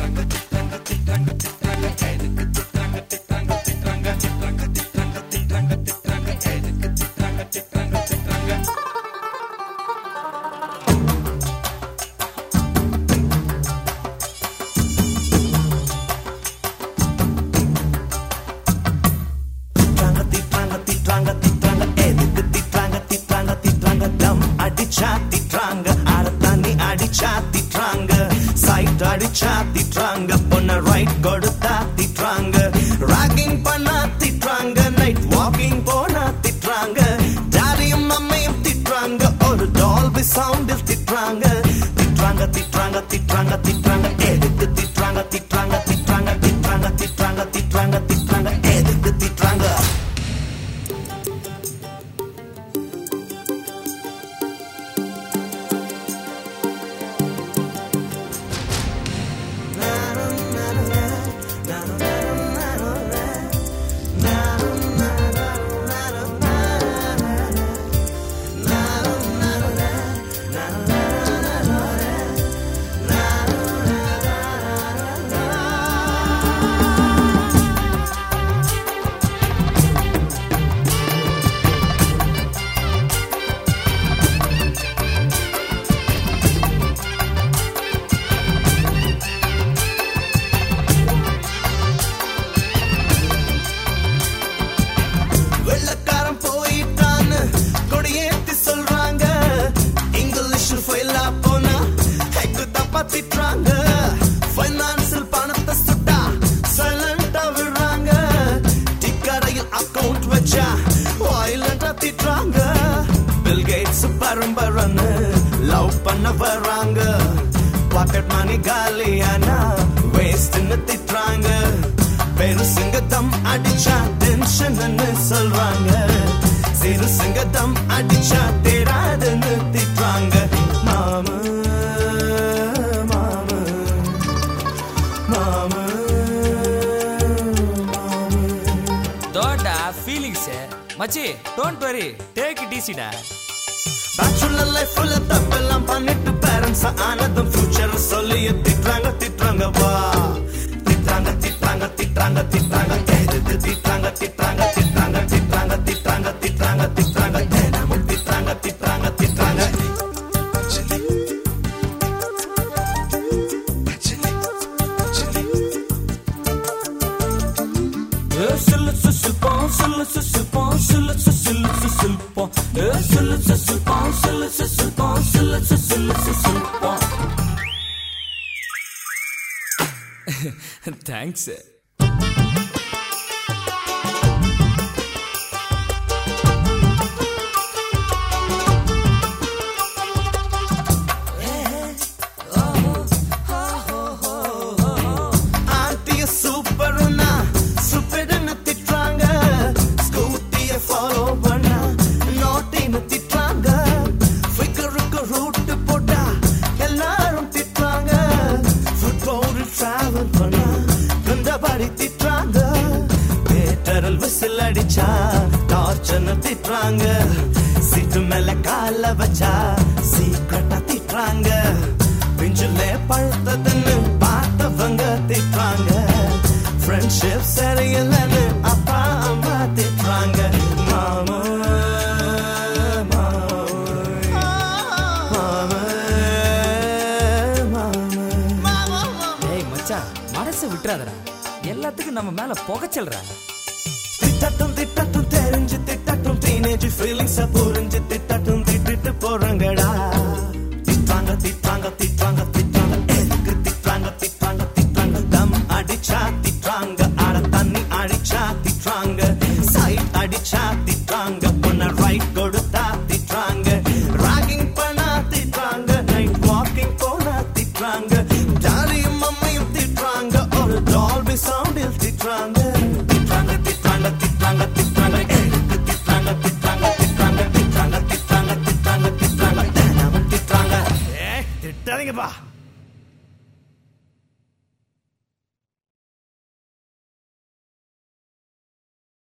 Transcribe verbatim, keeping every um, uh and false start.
மச்சி don't worry take it easy டா. Bachelor லைஃப்ல தப்பெல்லாம் பண்ணிட்டு பேரண்ட்ஸ் ஆனதும் ஃபியூச்சர் சொல்லி திட்றாங்க திட்றாங்க வா திட்றாங்க திட்றாங்க திட்றாங்க திட்றாங்க எதுக்கு திட்றாங்க திட்றாங்க திட்றாங்க திட்றாங்க திட்றாங்க திட்றாங்க திட்றாங்க தினமும் திட்றாங்க திட்றாங்க திட்றாங்க Sulu susupon, sulu susupon, sulu sulu susupon, sulu susupon, sulu susupon, sulu sulu susupon. Thanks. திட்றாங்க சீட்டு மேல கால வச்சா சீக்கிரட்டா திட்றாங்க பிஞ்சுல பழுத்ததுன்னு பார்த்தவங்க திட்றாங்க ஃப்ரெண்ட்ஷிப் சரியில்லைன்னு அப்பா அம்மா திட்றாங்க மாமா மனசு விட்டுறாதடா, எல்லாத்துக்கும் நம்ம மேல புகைச்சல்றா. திட்டட்டும் திட்டட்டும் தெரிஞ்சு திட்டட்டும் டீனேஜ் ஃபீலிங்ஸ புரிஞ்சு திட்டட்டும் திட்டிட்டு போறாங்கடா.